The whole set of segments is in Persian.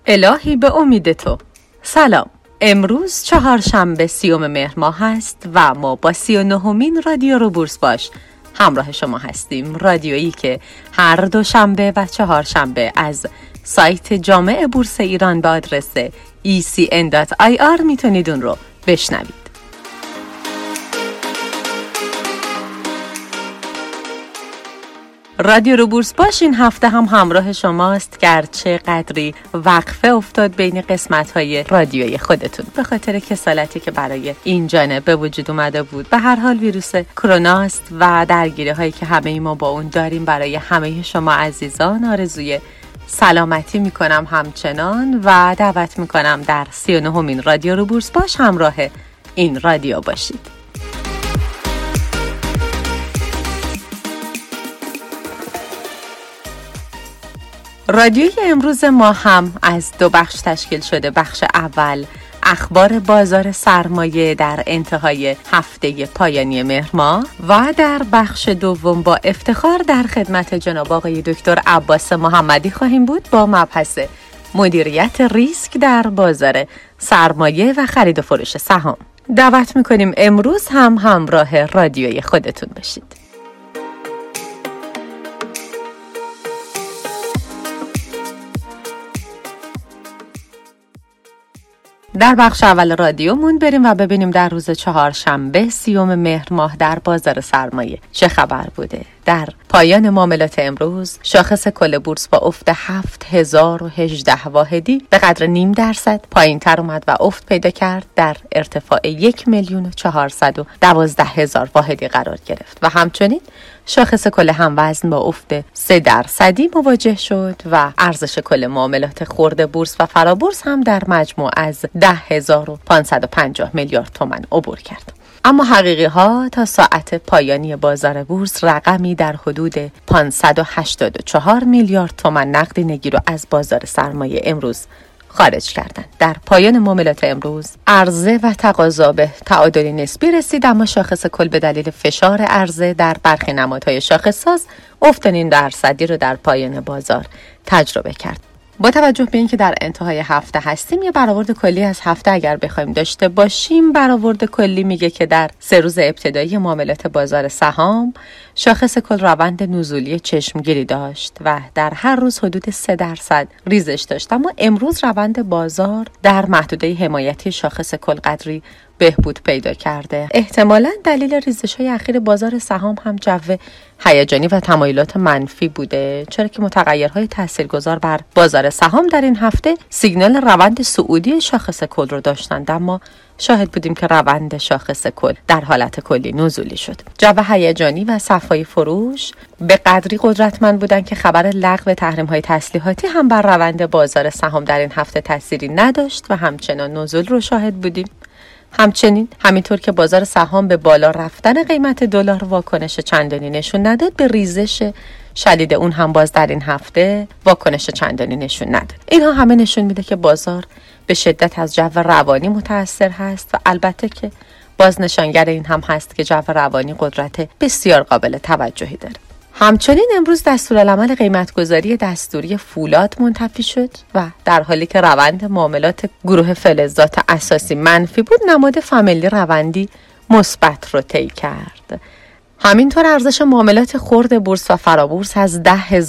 الهی به امید تو. سلام. امروز چهارشنبه 30 مهر ماه هست و ما با 39مین رادیو رو بورس باش همراه شما هستیم. رادیویی که هر دوشنبه و چهارشنبه از سایت جامع بورس ایران به آدرس ecn.ir میتونید اون رو بشنوید. رادیو رو بورس باش این هفته هم همراه شماست، گرچه قدری وقفه افتاد بین قسمت‌های رادیویی خودتون به خاطر کسالتی که برای این جانب به وجود اومده بود. به هر حال ویروس کرونا است و درگیری‌هایی که همه ما با اون داریم. برای همه شما عزیزان آرزوی سلامتی میکنم همچنان و دعوت میکنم در 39مین رادیو رو بورس باش همراه این رادیو باشید. رادیوی امروز ما هم از دو بخش تشکیل شده. بخش اول اخبار بازار سرمایه در انتهای هفته پایانی مهر ماه و در بخش دوم با افتخار در خدمت جناب آقای دکتر عباس محمدی خواهیم بود با مبحث مدیریت ریسک در بازار سرمایه و خرید و فروش سهام. دعوت میکنیم امروز هم همراه رادیوی خودتون باشید. در بخش اول رادیومون بریم و ببینیم در روز چهارشنبه 30 مهر ماه در بازار سرمایه چه خبر بوده. در پایان معاملات امروز شاخص کل بورس با افت 7018 واحدی به قدر 0.5% پایین تر اومد و افت پیدا کرد. در ارتفاع 1,412,000 واحدی قرار گرفت و همچنین شاخص کل هموزن با افت 3% مواجه شد و ارزش کل معاملات خرد بورس و فرابورس هم در مجموع از 10,550 میلیارد تومان عبور کرد. اما حقیقی ها تا ساعت پایانی بازار بورس رقمی در حدود 584 میلیارد تومان نقدینگی رو از بازار سرمایه امروز خارج کردند. در پایان معاملات امروز عرضه و تقاضا به تعادل نسبی رسید، اما شاخص کل به دلیل فشار عرضه در برخی نمادهای شاخص ساز افت 0.5% رو در پایان بازار تجربه کرد. با توجه به اینکه در انتهای هفته هستیم، یه برآورد کلی از هفته اگر بخوایم داشته باشیم، برآورد کلی میگه که در 3 روز ابتدایی معاملات بازار سهام شاخص کل روند نزولی چشمگیری داشت و در هر روز حدود 3% ریزش داشت، اما امروز روند بازار در محدوده حمایتی شاخص کل قدری بهبود پیدا کرده. احتمالاً دلیل ریزش‌های اخیر بازار سهام هم جو هیجانی و تمایلات منفی بوده، چرا که متغیرهای تاثیرگذار بر بازار سهام در این هفته سیگنال روند صعودی شاخص کل رو داشتند، اما شاهد بودیم که روند شاخص کل در حالت کلی نزولی شد. جو هیجانی و صفای فروش به قدری قدرتمند بودند که خبر لغو تحریم‌های تسلیحاتی هم بر روند بازار سهام در این هفته تأثیری نداشت و همچنان نزول رو شاهد بودیم. همچنین همینطور که بازار سهام به بالا رفتن قیمت دلار واکنش چندانی نشون نداد، به ریزش شدید اون هم باز در این هفته واکنش چندانی نشون نداد. اینها همه نشون میده که بازار به شدت از جو روانی متاثر هست و البته که باز نشانگر این هم هست که جو روانی قدرت بسیار قابل توجهی داره. همچنین امروز دستورالعمل قیمتگذاری دستوری فولاد منتفی شد و در حالی که روند معاملات گروه فلزات اساسی منفی بود، نماد فامیلی روندی مثبت رو طی کرد. همینطور ارزش معاملات خرد بورس و فرابورس از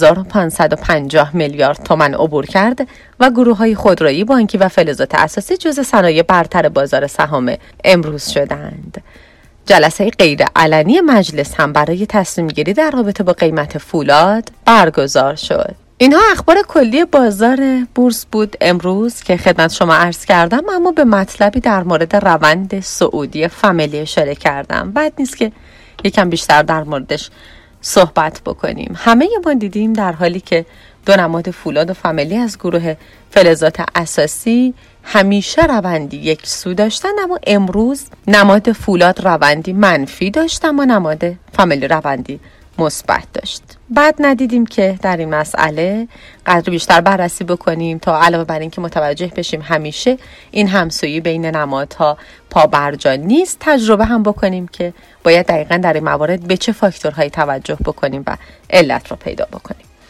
10,550 میلیارد تومان عبور کرد و گروه‌های خودرویی، بانکی و فلزات اساسی جزو صنایع برتر بازار سهام امروز شدند. جلسه غیر علنی مجلس هم برای تصمیم گیری در رابطه با قیمت فولاد برگزار شد. اینها اخبار کلی بازار بورس بود امروز که خدمت شما عرض کردم، اما به مطلبی در مورد روند صعودی فامیلی اشاره کردم. بد نیست که یکم بیشتر در موردش صحبت بکنیم. همه ما دیدیم در حالی که دو نماد فولاد و فامیلی از گروه فلزات اساسی همیشه روندی یک سو داشتن، اما امروز نماد فولاد روندی منفی داشت اما نماد فامیلی روندی مثبت داشت. بعد ندیدیم که در این مسئله قدر بیشتر بررسی بکنیم تا علاوه بر این که متوجه بشیم همیشه این همسویی بین نمادها پابرجا نیست، تجربه هم بکنیم که باید دقیقاً در این موارد به چه فاکتورهایی توجه بکنیم و علت رو پیدا بکنیم.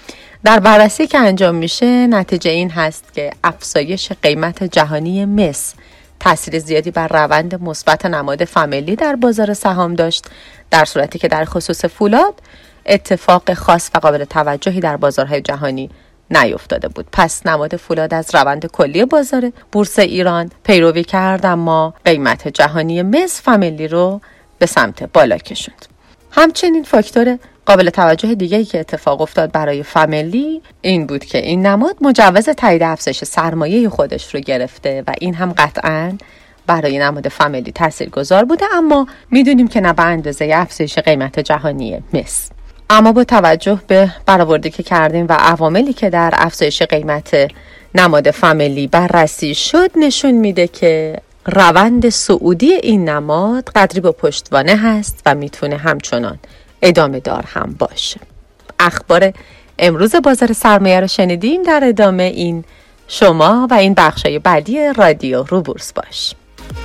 در بررسی که انجام میشه نتیجه این هست که افزایش قیمت جهانی مس تأثیر زیادی بر روند مثبت نماد فامیلی در بازار سهام داشت، در صورتی که در خصوص فولاد اتفاق خاص و قابل توجهی در بازارهای جهانی نیفتاده بود. پس نماد فولاد از روند کلی بازار بورس ایران پیروی کرد، اما قیمت جهانی مس فامیلی رو به سمت بالا کشوند. همچنین فاکتور قابل توجه دیگه‌ای که اتفاق افتاد برای فامیلی این بود که این نماد مجوز تایید افزایش سرمایه خودش رو گرفته و این هم قطعاً برای نماد فامیلی تاثیرگذار بوده، اما میدونیم که نه به اندازه افزایش قیمت جهانی مس. اما با توجه به برآوردی که کردیم و عواملی که در افزایش قیمت نماد فامیلی بررسی شد نشون میده که روند صعودی این نماد قدری با پشتوانه هست و میتونه همچنان ادامه دار هم باشه. اخبار امروز بازار سرمایه رو شنیدیم. در ادامه این شما و این بخشای بعدی رادیو رو بورس باش.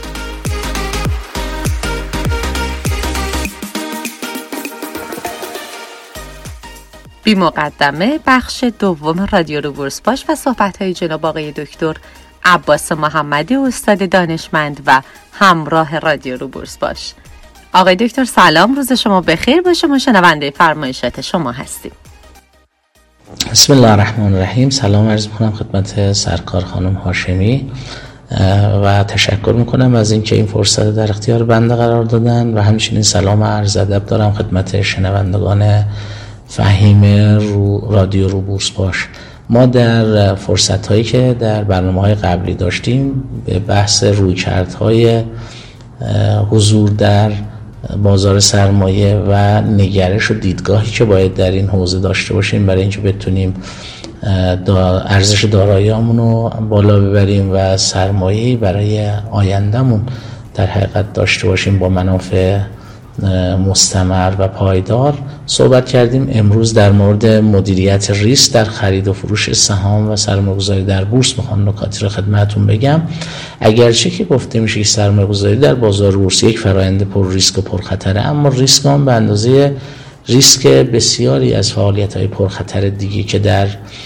بی مقدمه بخش دوم رادیو رو بورس باش و صحبت‌های جناب آقای دکتر عباس محمدی، استاد دانشمند و همراه رادیو رو بورس باش. آقای دکتر سلام، روز شما بخیر باشه. ما شنونده فرمایشات شما هستیم. بسم الله الرحمن الرحیم. سلام عرض می‌کنم خدمت سرکار خانم هاشمی و تشکر میکنم از اینکه این فرصت در اختیار بنده قرار دادن و همچنین سلام عرض ادب دارم خدمت شنوندگان فهیم رادیو رو بورس باش. ما در فرصت‌هایی که در برنامه‌های قبلی داشتیم به بحث رویکردهای حضور در بازار سرمایه و نگرش و دیدگاهی که باید در این حوزه داشته باشیم برای اینکه بتونیم ارزش دارایی‌هامون رو بالا ببریم و سرمایه‌ای برای آیندهمون در حقیقت داشته باشیم با منافع مستمر و پایدار صحبت کردیم. امروز در مورد مدیریت ریسک در خرید و فروش سهام و سرمایه‌گذاری در بورس میخوام نکاتی رو خدمتتون بگم. اگرچه که گفته میشه که سرمایه‌گذاری در بازار بورس یک فرآیند پر ریسک و پر خطره، اما ریسک هم به اندازه ریسک بسیاری از فعالیت‌های پرخطر دیگه که در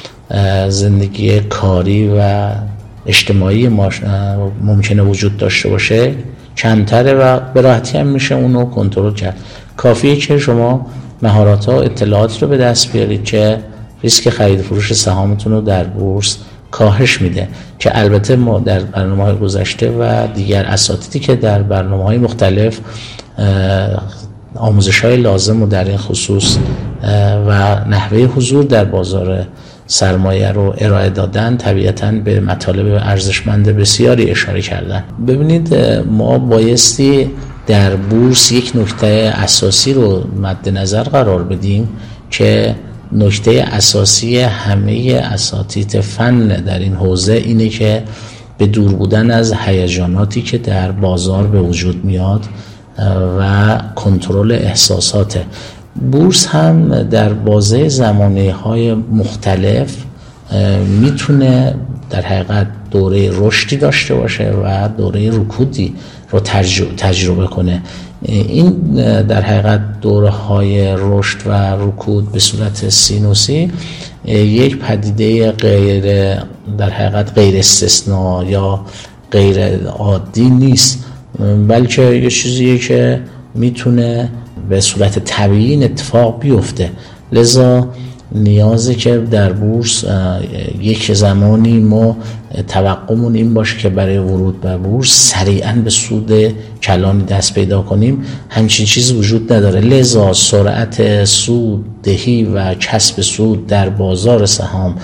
زندگی کاری و اجتماعی ممکنه وجود داشته باشه کمتره و به راحتی هم میشه اونو کنترل کرد. کافیه که شما مهارت‌ها و اطلاعاتی رو به دست بیارید که ریسک خرید و فروش سهامتون رو در بورس کاهش میده، که البته ما در برنامه‌های گذشته و دیگر اساتیدی که در برنامه‌های مختلف آموزش‌های لازم و در این خصوص و نحوه حضور در بازار سرمایه رو ارائه دادن طبیعتاً به مطالب ارزشمند بسیاری اشاره کردن. ببینید ما بایستی در بورس یک نکته اساسی رو مد نظر قرار بدیم که نکته اساسی همه اساتید فن در این حوزه اینه که به دور بودن از هیجاناتی که در بازار به وجود میاد و کنترل احساسات. بورس هم در بازه زمانه‌های مختلف میتونه در حقیقت دوره رشدی داشته باشه و دوره رکودی رو تجربه کنه. این در حقیقت دوره‌های رشد و رکود به صورت سینوسی یک پدیده غیر در حقیقت غیر استثناء یا غیر عادی نیست، بلکه یه چیزیه که میتونه به صورت طبیعی اتفاق بیفته. لذا نیازه که در بورس یک زمانی ما توقعمون این باشه که برای ورود به بورس سریعا به سود کلانی دست پیدا کنیم. همچین چیزی وجود نداره. لذا سرعت سود دهی و کسب سود در بازار سهام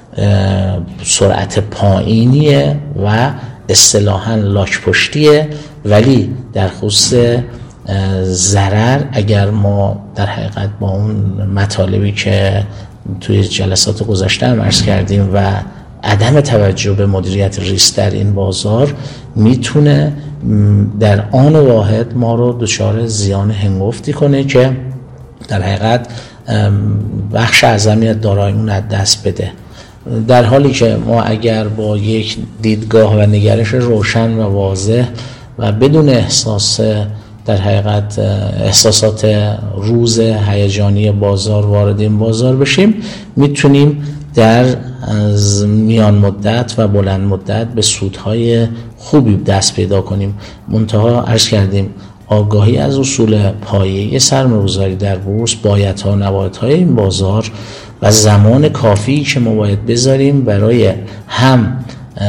سرعت پایینیه و اصطلاحاً لاک پشتیه، ولی در خصوص ضرر اگر ما در حقیقت با اون مطالبی که توی جلسات گذشته هم عرض کردیم و عدم توجه به مدیریت ریسک در این بازار میتونه در آن واحد ما رو دچار زیان هنگفتی کنه که در حقیقت بخش اعظمی از داراییمون از دست بده. در حالی که ما اگر با یک دیدگاه و نگرش روشن و واضح و بدون احساس در حقیقت احساسات روز هیجانی بازار وارد این بازار بشیم، میتونیم در میان مدت و بلند مدت به سودهای خوبی دست پیدا کنیم. منتها عرض کردیم آگاهی از اصول پایه‌ای سرمایه‌گذاری در بورس، بایدها و نبایدهای این بازار و زمان کافی که ما باید بذاریم برای هم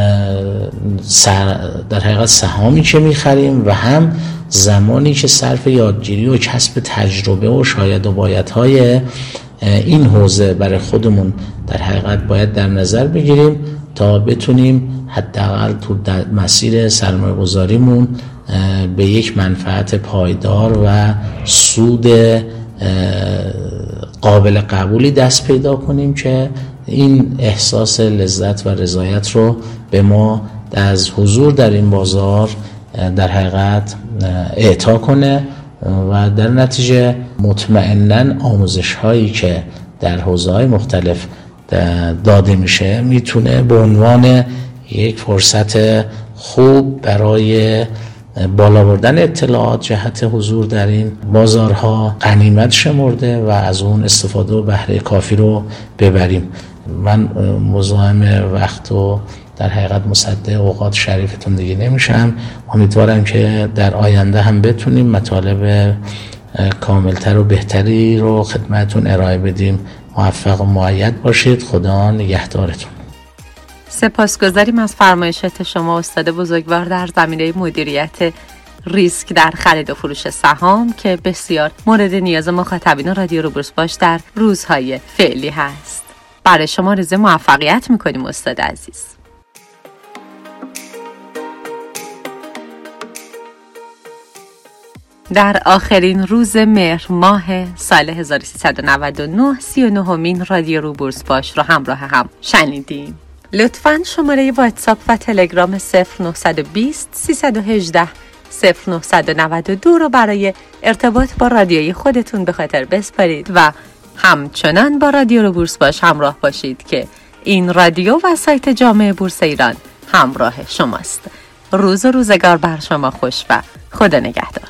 در حقیقت سهامی که میخریم و هم زمانی که صرف یادگیری و کسب تجربه و شاید و بایدهای این حوزه برای خودمون در حقیقت باید در نظر بگیریم تا بتونیم حداقل تو مسیر سرمایه گذاریمون به یک منفعت پایدار و سود قابل قبولی دست پیدا کنیم که این احساس لذت و رضایت رو به ما از حضور در این بازار در حقیقت اعطا کنه و در نتیجه مطمئناً آموزش هایی که در حوزه های مختلف داده میشه میتونه به عنوان یک فرصت خوب برای بالا بردن اطلاعات جهت حضور در این بازارها غنیمت شمرده و از اون استفاده و بهره کافی رو ببریم. من مزاحم وقت و در حقیقت مصدق اوقات شریفتون دیگه نمیشم. امیدوارم که در آینده هم بتونیم مطالب کاملتر و بهتری رو خدمتون ارائه بدیم. موفق و مؤید باشید. خدا نگهدارتون. سپاسگزاریم از فرمایشات شما استاد بزرگوار در زمینه مدیریت ریسک در خرید و فروش سهام که بسیار مورد نیاز مخاطبین رادیو روبورس باش در روزهای فعلی هست. برای شما آرزوی موفقیت میکنیم استاد عزیز. در آخرین روز مهر ماه سال 1399 39مین رادیو روبورس باش رو همراه هم شنیدیم. لطفاً شماره واتساپ و تلگرام 0920 318 0992 رو برای ارتباط با رادیوی خودتون به خاطر بسپارید و همچنان با رادیو روبورس باش همراه باشید که این رادیو و سایت جامعه بورس ایران همراه شماست. روز و روزگار بر شما خوش و خدا نگهدار.